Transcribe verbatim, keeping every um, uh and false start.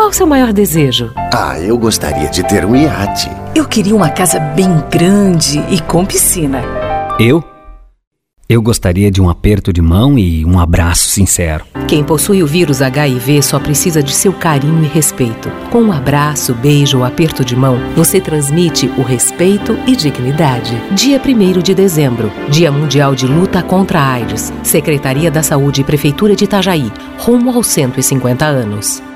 Qual o seu maior desejo? Ah, eu gostaria de ter um iate. Eu queria uma casa bem grande e com piscina. Eu? Eu gostaria de um aperto de mão e um abraço sincero. Quem possui o vírus H I V só precisa de seu carinho e respeito. Com um abraço, beijo ou aperto de mão, você transmite o respeito e dignidade. Dia primeiro de dezembro, Dia Mundial de Luta contra a AIDS. Secretaria da Saúde e Prefeitura de Itajaí, rumo aos cento e cinquenta anos.